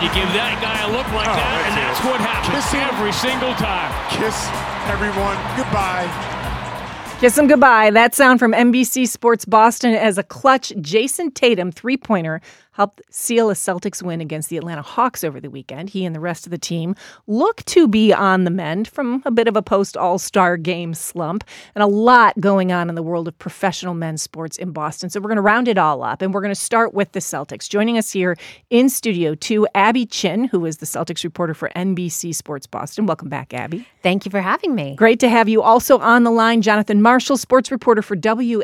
give that guy a look like that, and that's what happens every single time. Kiss everyone goodbye. Kiss him goodbye. That sound from NBC Sports Boston as a clutch Jason Tatum three-pointer helped seal a Celtics win against the Atlanta Hawks over the weekend. He and the rest of the team look to be on the mend from a bit of a post-All-Star game slump, and a lot going on in the world of professional men's sports in Boston. So we're going to round it all up, and we're going to start with the Celtics. Joining us here in Studio 2, Abby Chin, who is the Celtics reporter for NBC Sports Boston. Welcome back, Abby. Thank you for having me. Great to have you. Also on the line, Jonathan Marshall, sports reporter for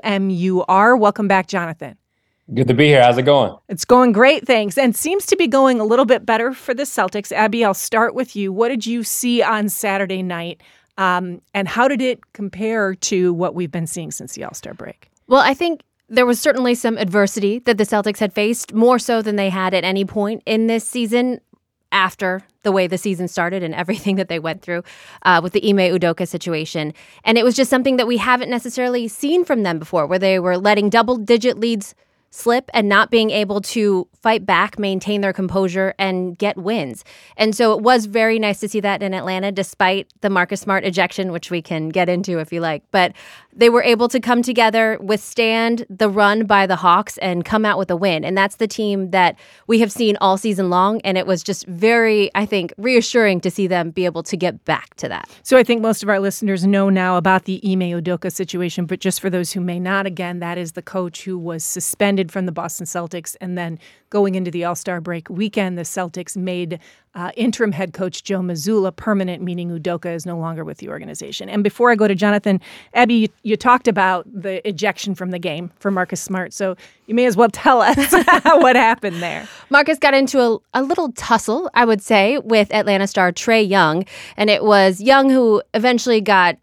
WMUR. Welcome back, Jonathan. Good to be here. How's it going? It's going great, thanks. And seems to be going a little bit better for the Celtics. Abby, I'll start with you. What did you see on Saturday night, and how did it compare to what we've been seeing since the All-Star break? Well, I think there was certainly some adversity that the Celtics had faced, more so than they had at any point in this season after the way the season started and everything that they went through with the Ime Udoka situation. And it was just something that we haven't necessarily seen from them before, where they were letting double-digit leads slip and not being able to fight back, maintain their composure, and get wins. And so it was very nice to see that in Atlanta, despite the Marcus Smart ejection, which we can get into if you like. But they were able to come together, withstand the run by the Hawks, and come out with a win. And that's the team that we have seen all season long. And it was just very, I think, reassuring to see them be able to get back to that. So I think most of our listeners know now about the Ime Udoka situation, but just for those who may not, again, that is the coach who was suspended from the Boston Celtics, and then going into the All-Star break weekend, the Celtics made interim head coach Joe Mazzulla permanent, meaning Udoka is no longer with the organization. And before I go to Jonathan, Abby, you talked about the ejection from the game for Marcus Smart, so you may as well tell us what happened there. Marcus got into a little tussle, I would say, with Atlanta star Trae Young, and it was Young who eventually got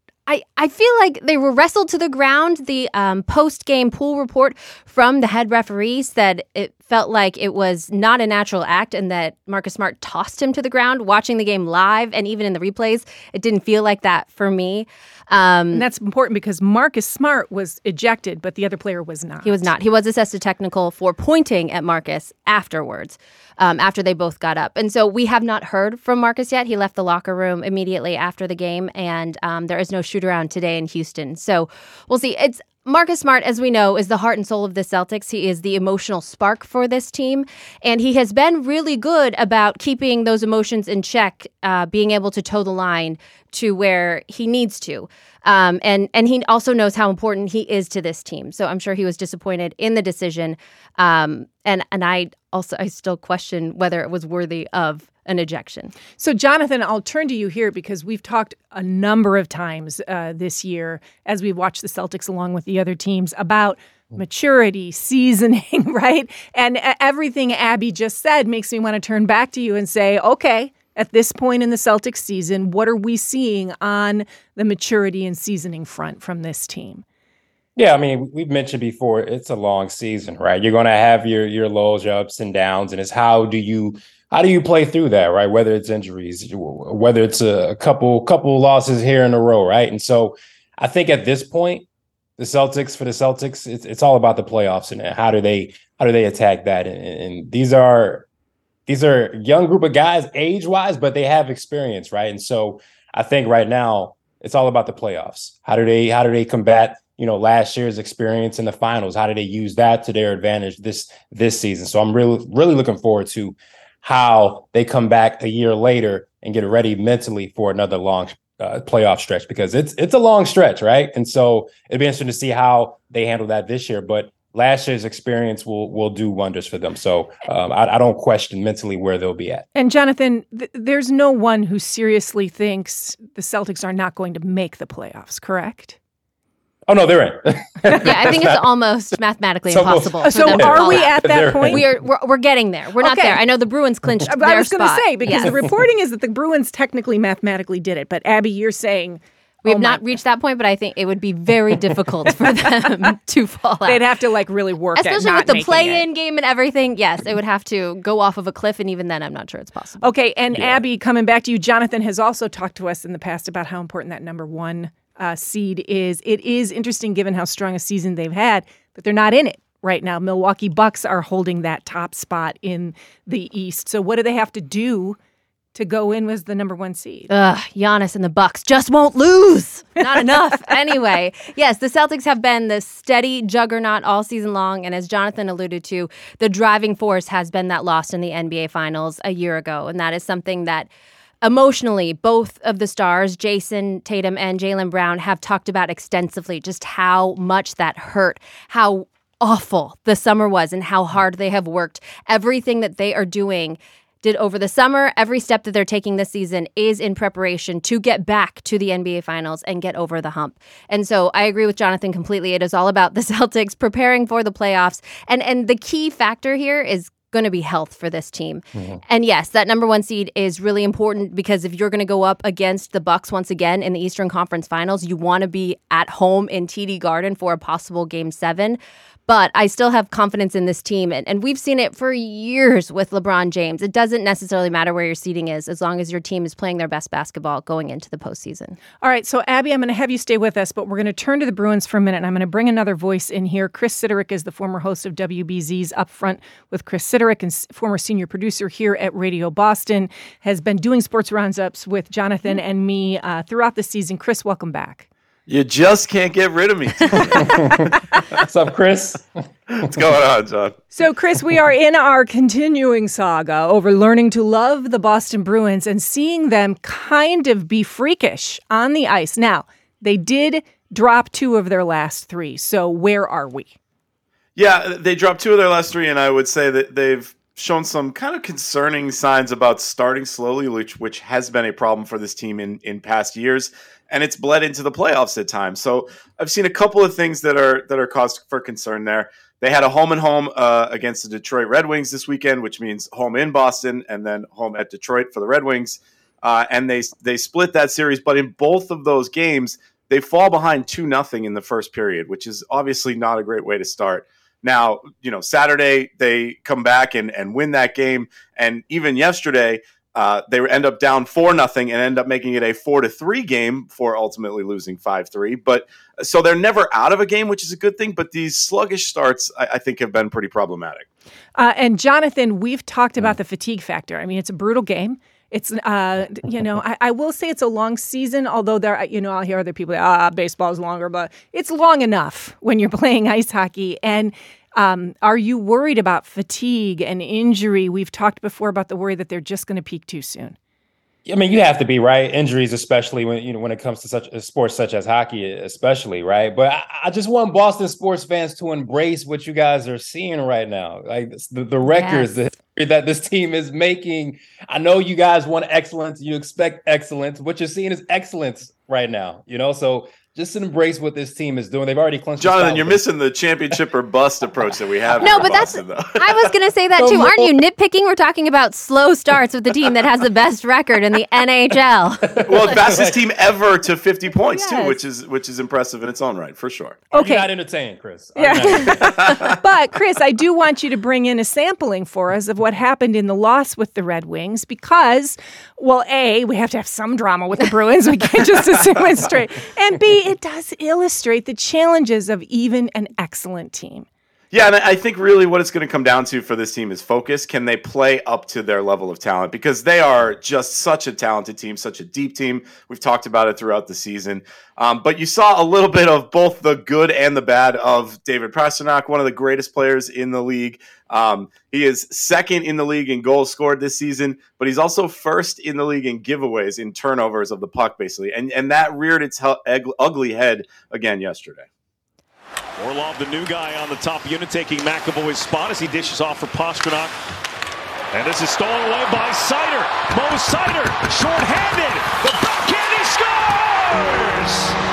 I feel like they were wrestled to the ground. The post-game pool report from the head referee said it felt like it was not a natural act and that Marcus Smart tossed him to the ground. Watching the game live and even in the replays, it didn't feel like that for me. And that's important because Marcus Smart was ejected, but the other player was not. He was not. He was assessed a technical for pointing at Marcus afterwards, after they both got up. And so we have not heard from Marcus yet. He left the locker room immediately after the game, and there is no shoot-around today in Houston. So we'll see. It's Marcus Smart, as we know, is the heart and soul of the Celtics. He is the emotional spark for this team, and he has been really good about keeping those emotions in check, being able to toe the line to where he needs to. And he also knows how important he is to this team. So I'm sure he was disappointed in the decision. And I still question whether it was worthy of an ejection. So, Jonathan, I'll turn to you here because we've talked a number of times this year as we've watched the Celtics along with the other teams about maturity, seasoning, right? And everything Abby just said makes me want to turn back to you and say, okay, at this point in the Celtics season, what are we seeing on the maturity and seasoning front from this team? Yeah, I mean, we've mentioned before, it's a long season, right? You're going to have your lows, your ups and downs, and it's how do you play through that, right? Whether it's injuries, whether it's a couple losses here in a row, right? And so I think at this point, for the Celtics, it's all about the playoffs and how do they attack that? And these are young group of guys age-wise, but they have experience, right? And so I think right now it's all about the playoffs. How do they combat last year's experience in the finals? How do they use that to their advantage this season? So I'm really looking forward to how they come back a year later and get ready mentally for another long playoff stretch, because it's a long stretch, right? And so it'd be interesting to see how they handle that this year. But last year's experience will do wonders for them. So I don't question mentally where they'll be at. And Jonathan, there's no one who seriously thinks the Celtics are not going to make the playoffs, correct? Oh, no, they're in. Yeah, I think it's almost mathematically impossible. So are we at that point? We're getting there. We're not there. I know the Bruins clinched their spot. I was going to say, because the reporting is that the Bruins technically mathematically did it. But Abby, you're saying... We have not reached that point, but I think it would be very difficult for them to fall out. They'd have to really work at especially not with the making play-in it. game and everything. Yes, it would have to go off of a cliff, and even then, I'm not sure it's possible. Okay, and Abby, coming back to you, Jonathan has also talked to us in the past about how important that number one seed is. It is interesting given how strong a season they've had, but they're not in it right now. Milwaukee Bucks are holding that top spot in the East. So what do they have to do to go in as the number 1 seed? Giannis and the Bucks just won't lose. Not enough. Anyway, yes, the Celtics have been the steady juggernaut all season long. And as Jonathan alluded to, the driving force has been that loss in the NBA Finals a year ago. And that is something that emotionally, both of the stars, Jason Tatum and Jaylen Brown, have talked about extensively, just how much that hurt, how awful the summer was and how hard they have worked. Everything that they are doing did over the summer, every step that they're taking this season is in preparation to get back to the NBA Finals and get over the hump. And so I agree with Jonathan completely. It is all about the Celtics preparing for the playoffs. And the key factor here is going to be health for this team. Mm-hmm. And yes, that number 1 seed is really important because if you're going to go up against the Bucks once again in the Eastern Conference Finals, you want to be at home in TD Garden for a possible Game 7. But I still have confidence in this team. And we've seen it for years with LeBron James. It doesn't necessarily matter where your seeding is as long as your team is playing their best basketball going into the postseason. All right. So, Abby, I'm going to have you stay with us, but we're going to turn to the Bruins for a minute. And I'm going to bring another voice in here. Chris Siderick is the former host of WBZ's Up Front with Chris Siderick and former senior producer here at Radio Boston, has been doing sports roundups with Jonathan and me throughout the season. Chris, welcome back. You just can't get rid of me. What's up, Chris? What's going on, John? So, Chris, we are in our continuing saga over learning to love the Boston Bruins and seeing them kind of be freakish on the ice. Now, they did drop 2 of their last 3. So where are we? Yeah, they dropped 2 of their last 3, and I would say that they've shown some kind of concerning signs about starting slowly, which has been a problem for this team in past years. And it's bled into the playoffs at times. So I've seen a couple of things that are cause for concern there. They had a home and home against the Detroit Red Wings this weekend, which means home in Boston and then home at Detroit for the Red Wings. And they split that series. But in both of those games, they fall behind 2-0 in the first period, which is obviously not a great way to start. Now, Saturday, they come back and win that game. And even yesterday, they end up down 4-0 and end up making it a 4-3 game before ultimately losing 5-3. But so they're never out of a game, which is a good thing. But these sluggish starts, I think, have been pretty problematic. And Jonathan, we've talked about the fatigue factor. I mean, it's a brutal game. It's, I will say it's a long season, although there, I'll hear other people say, baseball is longer, but it's long enough when you're playing ice hockey. And are you worried about fatigue and injury? We've talked before about the worry that they're just going to peak too soon. I mean, you have to be, right? Injuries, especially when it comes to such a sport such as hockey, especially, right? But I just want Boston sports fans to embrace what you guys are seeing right now, like the records that this team is making. I know you guys want excellence, you expect excellence. What you're seeing is excellence right now, So just embrace what this team is doing. They've already clinched. Jonathan, you're missing the championship or bust approach that we have. No, but Boston, I was going to say that too. Aren't you nitpicking? We're talking about slow starts with the team that has the best record in the NHL. Well, fastest team ever to 50 points too, which is impressive in its own right, for sure. Okay, you're not entertained, Chris. Yeah. But Chris, I do want you to bring in a sampling for us of what happened in the loss with the Red Wings because, well, A, we have to have some drama with the Bruins. We can't just assume it's straight. And B, it does illustrate the challenges of even an excellent team. Yeah, and I think really what it's going to come down to for this team is focus. Can they play up to their level of talent? Because they are just such a talented team, such a deep team. We've talked about it throughout the season. But you saw a little bit of both the good and the bad of David Pastrnak, one of the greatest players in the league. He is second in the league in goals scored this season, but he's also first in the league in giveaways, in turnovers of the puck, basically. And that reared its ugly head again yesterday. Orlov, the new guy on the top unit, taking McAvoy's spot as he dishes off for Pastrnak. And this is stolen away by Seider. Mo Seider, shorthanded. The backhand, he scores!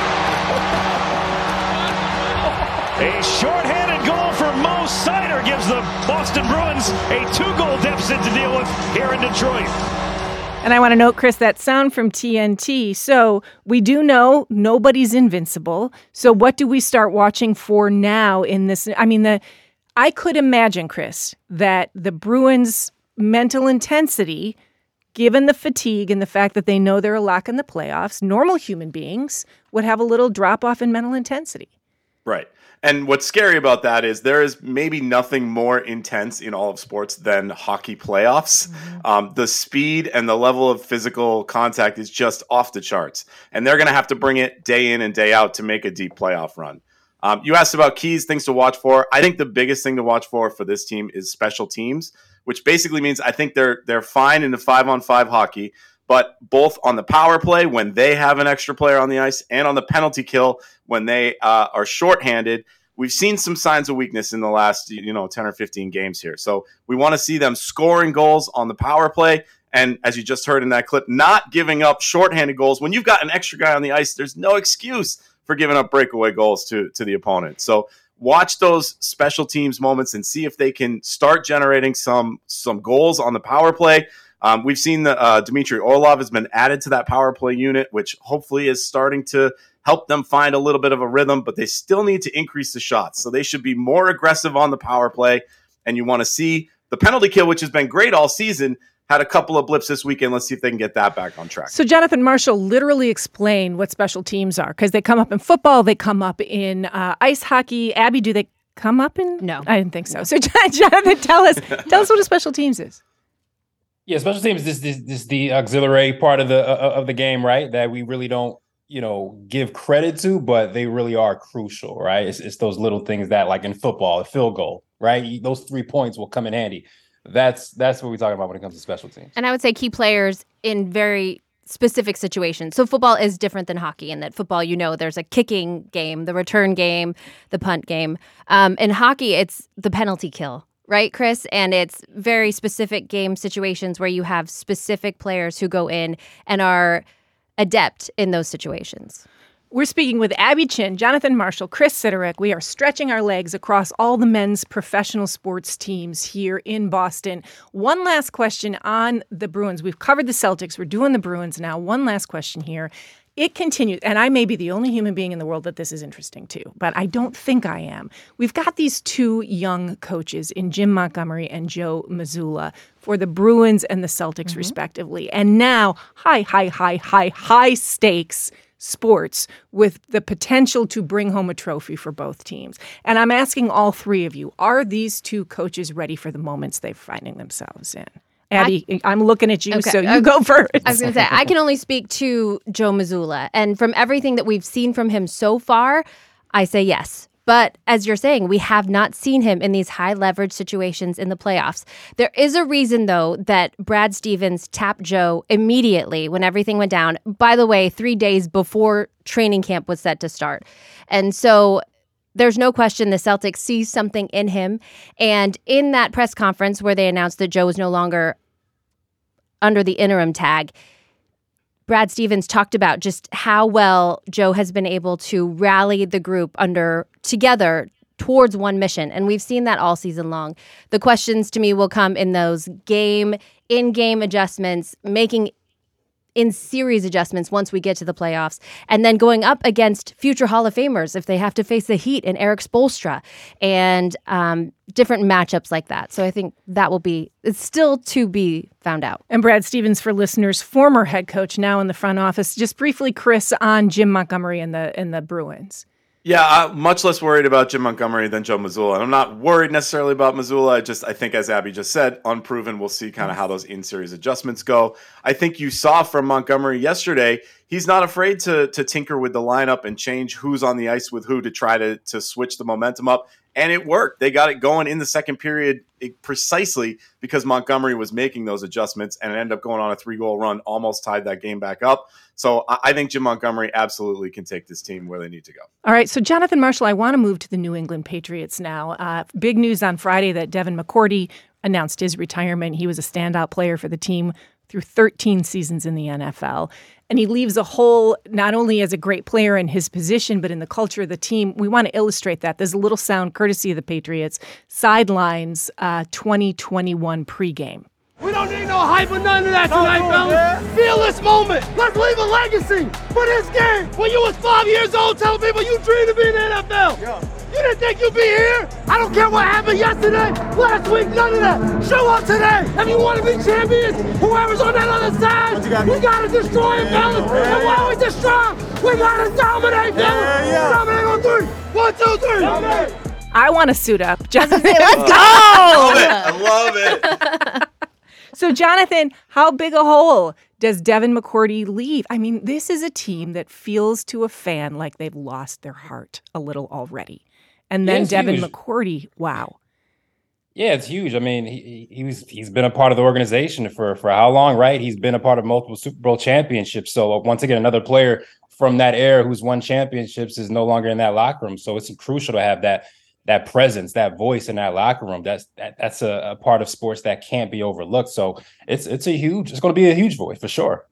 A shorthanded goal for Mo Seider gives the Boston Bruins a 2-goal deficit to deal with here in Detroit. And I want to note, Chris, that sound from TNT. So we do know nobody's invincible. So what do we start watching for now in this? I mean, I could imagine, Chris, that the Bruins' mental intensity, given the fatigue and the fact that they know they're a lock in the playoffs, normal human beings would have a little drop-off in mental intensity. Right. And what's scary about that is there is maybe nothing more intense in all of sports than hockey playoffs. The speed and the level of physical contact is just off the charts. And they're going to have to bring it day in and day out to make a deep playoff run. You asked about keys, things to watch for. I think the biggest thing to watch for this team is special teams, which basically means I think they're fine in the 5-on-5 hockey, but both on the power play when they have an extra player on the ice and on the penalty kill when they are shorthanded. We've seen some signs of weakness in the last 10 or 15 games here. So we want to see them scoring goals on the power play. And as you just heard in that clip, not giving up shorthanded goals. When you've got an extra guy on the ice, there's no excuse for giving up breakaway goals to the opponent. So watch those special teams moments and see if they can start generating some goals on the power play. We've seen that Dmitry Orlov has been added to that power play unit, which hopefully is starting to help them find a little bit of a rhythm, but they still need to increase the shots. So they should be more aggressive on the power play. And you want to see the penalty kill, which has been great all season, had a couple of blips this weekend. Let's see if they can get that back on track. So Jonathan Marshall literally explained what special teams are, because they come up in football, they come up in ice hockey. Abby, do they come up in? No. I didn't think so. So Jonathan, tell us what a special teams is. Yeah, special teams is the auxiliary part of the game, right? That we really don't give credit to, but they really are crucial, right? It's those little things that, like in football, a field goal, right? Those 3 points will come in handy. That's what we're talking about when it comes to special teams. And I would say key players in very specific situations. So football is different than hockey in that football, there's a kicking game, the return game, the punt game. In hockey, it's the penalty kill. Right, Chris? And it's very specific game situations where you have specific players who go in and are adept in those situations. We're speaking with Abby Chin, Jonathan Marshall, Chris Sidorek. We are stretching our legs across all the men's professional sports teams here in Boston. One last question on the Bruins. We've covered the Celtics. We're doing the Bruins now. One last question here. It continues, and I may be the only human being in the world that this is interesting to, but I don't think I am. We've got these two young coaches in Jim Montgomery and Joe Mazzulla for the Bruins and the Celtics, respectively. And now, high stakes sports with the potential to bring home a trophy for both teams. And I'm asking all three of you, are these two coaches ready for the moments they're finding themselves in? Abby, I'm looking at you, so you go first. I was going to say, I can only speak to Joe Mazzulla. And from everything that we've seen from him so far, I say yes. But as you're saying, we have not seen him in these high leverage situations in the playoffs. There is a reason, though, that Brad Stevens tapped Joe immediately when everything went down. By the way, 3 days before training camp was set to start. And so there's no question the Celtics see something in him. And in that press conference where they announced that Joe was no longer under the interim tag, Brad Stevens talked about just how well Joe has been able to rally the group together towards one mission. And we've seen that all season long. The questions to me will come in those in-game adjustments, making in-series adjustments once we get to the playoffs, and then going up against future Hall of Famers if they have to face the Heat and Eric Spoelstra and different matchups like that. So I think it's still to be found out. And Brad Stevens, for listeners, former head coach, now in the front office. Just briefly, Chris, on Jim Montgomery and the Bruins. Yeah, I'm much less worried about Jim Montgomery than Joe Mazzulla. And I'm not worried necessarily about Mazzulla. I think, as Abby just said, unproven. We'll see kind of how those in-series adjustments go. I think you saw from Montgomery yesterday, he's not afraid to tinker with the lineup and change who's on the ice with who to try to switch the momentum up. And it worked. They got it going in the second period precisely because Montgomery was making those adjustments, and it ended up going on a 3-goal run, almost tied that game back up. So I think Jim Montgomery absolutely can take this team where they need to go. All right, so Jonathan Marshall, I want to move to the New England Patriots now. Big news on Friday that Devin McCourty announced his retirement. He was a standout player for the team through 13 seasons in the NFL. And he leaves a hole not only as a great player in his position, but in the culture of the team. We want to illustrate that. There's a little sound courtesy of the Patriots. Sidelines 2021 pregame. We don't need no hype or none of that tonight, fellas. Feel this moment. Let's leave a legacy for this game. When you was 5 years old, telling people you dreamed of being in the NFL. You didn't think you'd be here? I don't care what happened yesterday, last week, none of that. Show up today. If you want to be champions, whoever's on that other side, we got to destroy it, fellas. And while we destroy, we got to dominate, fellas. Dominate on 3. 1, 2, 3. Dominate. I want to suit up. Jonathan, Let's go! I love it. So, Jonathan, how big a hole does Devin McCourty leave? I mean, this is a team that feels to a fan like they've lost their heart a little already. And then Devin McCourty, wow. Yeah, it's huge. I mean, he's been a part of the organization for how long, right? He's been a part of multiple Super Bowl championships. So once again, another player from that era who's won championships is no longer in that locker room. So it's crucial to have that presence, that voice in that locker room. That's a part of sports that can't be overlooked. So it's going to be a huge voice for sure.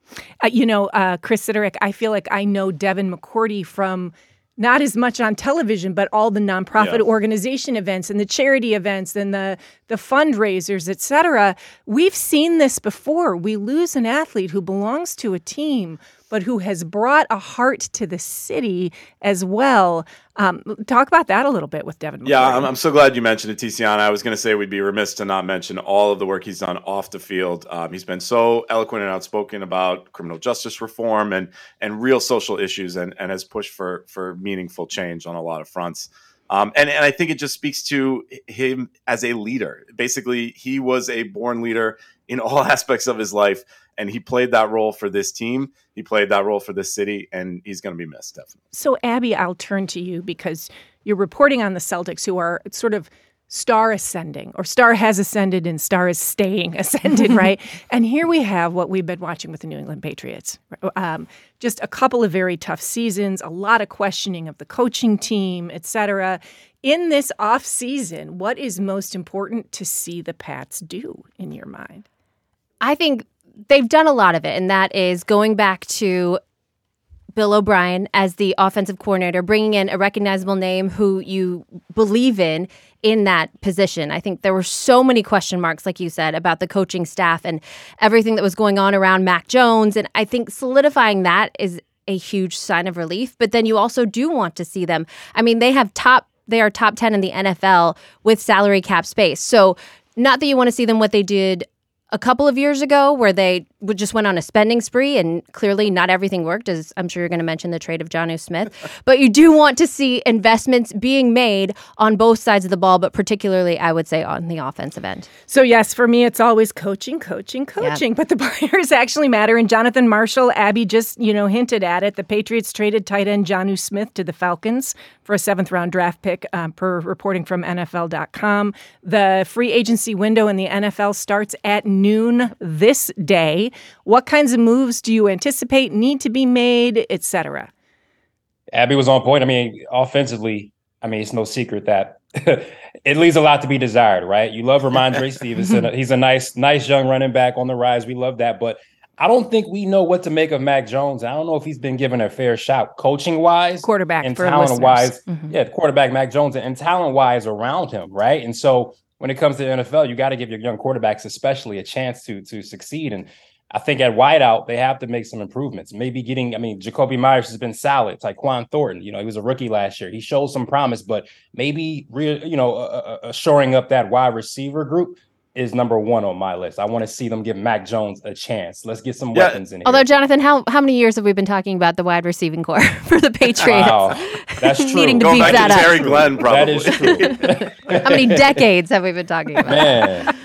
Chris Sidorick, I feel like I know Devin McCourty from not as much on television, but all the nonprofit organization events and the charity events and the fundraisers, et cetera. We've seen this before. We lose an athlete who belongs to a team, but who has brought a heart to the city as well. Talk about that a little bit with Devin McCourty. Yeah, I'm so glad you mentioned it, Tiziana. I was going to say we'd be remiss to not mention all of the work he's done off the field. He's been so eloquent and outspoken about criminal justice reform and real social issues and has pushed for meaningful change on a lot of fronts. And I think it just speaks to him as a leader. Basically, he was a born leader in all aspects of his life, and he played that role for this team. He played that role for this city, and he's going to be missed, definitely. So, Abby, I'll turn to you because you're reporting on the Celtics, who are sort of star ascending, or star has ascended and star is staying ascended, right? And here we have what we've been watching with the New England Patriots. Just a couple of very tough seasons, a lot of questioning of the coaching team, et cetera. In this offseason, what is most important to see the Pats do in your mind? I think they've done a lot of it, and that is going back to Bill O'Brien as the offensive coordinator, bringing in a recognizable name who you believe in that position. I think there were so many question marks, like you said, about the coaching staff and everything that was going on around Mac Jones, and I think solidifying that is a huge sign of relief. But then you also do want to see them. I mean, they are top 10 in the NFL with salary cap space. So not that you want to see them what they did a couple of years ago where they just went on a spending spree and clearly not everything worked, as I'm sure you're going to mention the trade of Jonnu Smith. But you do want to see investments being made on both sides of the ball, but particularly, I would say, on the offensive end. So, yes, for me, it's always coaching. Yep. But the players actually matter. And Jonathan Marshall, Abby just, hinted at it. The Patriots traded tight end Jonnu Smith to the Falcons for a 7th-round draft pick, per reporting from NFL.com. The free agency window in the NFL starts at noon this day. What kinds of moves do you anticipate need to be made, et cetera? Abby was on point. I mean, offensively, it's no secret that it leaves a lot to be desired, right? You love Ramondre Stevenson. He's a nice young running back on the rise. We love that. But I don't think we know what to make of Mac Jones. I don't know if he's been given a fair shot coaching-wise. Quarterback and for talent-wise. Mm-hmm. Yeah, quarterback Mac Jones and talent-wise around him, right? And so when it comes to the NFL, you got to give your young quarterbacks especially a chance to succeed. And I think at wideout, they have to make some improvements. Maybe Jacoby Myers has been solid. Tyquan Thornton, he was a rookie last year. He showed some promise, but maybe shoring up that wide receiver group is number one on my list. I want to see them give Mac Jones a chance. Let's get some weapons in here. Although, Jonathan, how many years have we been talking about the wide receiving core for the Patriots? Wow, that's true. Needing to Go beef back that to up. Terry Glenn, probably. That is true. How many decades have we been talking about? Man.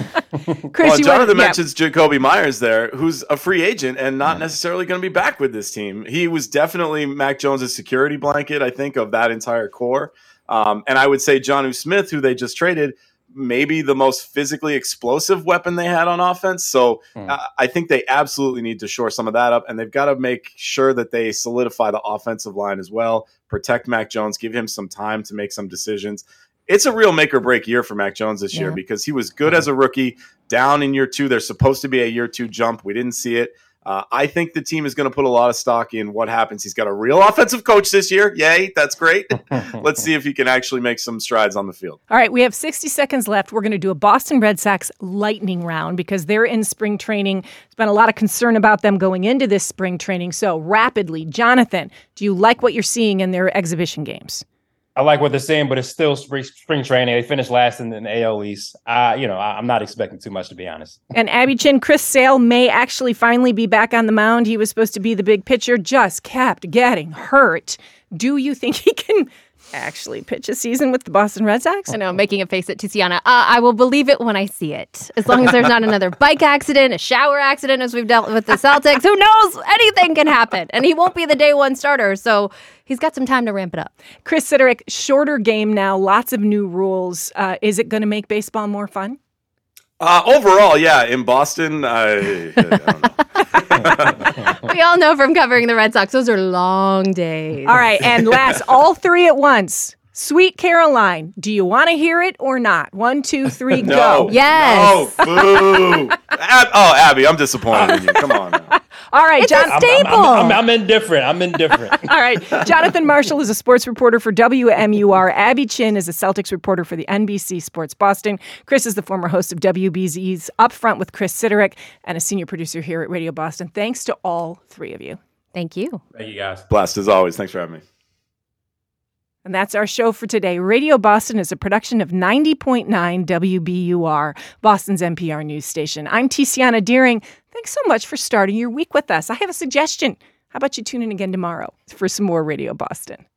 Chris, Jonathan mentions Jacoby Myers there, who's a free agent and not necessarily going to be back with this team. He was definitely Mac Jones' security blanket, I think, of that entire core. And I would say Jonnu Smith, who they just traded, maybe the most physically explosive weapon they had on offense. So I think they absolutely need to shore some of that up, and they've got to make sure that they solidify the offensive line as well, protect Mac Jones, give him some time to make some decisions. It's a real make or break year for Mac Jones this year because he was good as a rookie, down in year 2. There's supposed to be a year 2 jump. We didn't see it. I think the team is going to put a lot of stock in what happens. He's got a real offensive coach this year. Yay, that's great. Let's see if he can actually make some strides on the field. All right, we have 60 seconds left. We're going to do a Boston Red Sox lightning round because they're in spring training. There's been a lot of concern about them going into this spring training. So rapidly, Jonathan, do you like what you're seeing in their exhibition games? I like what they're saying, but it's still spring training. They finished last in the AL East. I'm not expecting too much, to be honest. And Abby Chin, Chris Sale may actually finally be back on the mound. He was supposed to be the big pitcher, just kept getting hurt. Do you think he can actually pitch a season with the Boston Red Sox? I know, making a face at Tiziana. I will believe it when I see it. As long as there's not another bike accident, a shower accident, as we've dealt with the Celtics. Who knows? Anything can happen. And he won't be the day one starter, so he's got some time to ramp it up. Chris Siderick, shorter game now, lots of new rules. Is it going to make baseball more fun? Overall, yeah. In Boston, I don't know. We all know from covering the Red Sox, those are long days. All right, and last, all three at once. Sweet Caroline, do you want to hear it or not? 1, 2, 3, No. go. Yes. Oh, boo. Abby, I'm disappointed in you. Come on now. All right, It's a staple. I'm indifferent. All right, Jonathan Marshall is a sports reporter for WMUR. Abby Chin is a Celtics reporter for the NBC Sports Boston. Chris is the former host of WBZ's Upfront with Chris Siderick and a senior producer here at Radio Boston. Thanks to all three of you. Thank you. Thank you, guys. Blessed as always. Thanks for having me. And that's our show for today. Radio Boston is a production of 90.9 WBUR, Boston's NPR news station. I'm Tiziana Deering. Thanks so much for starting your week with us. I have a suggestion. How about you tune in again tomorrow for some more Radio Boston?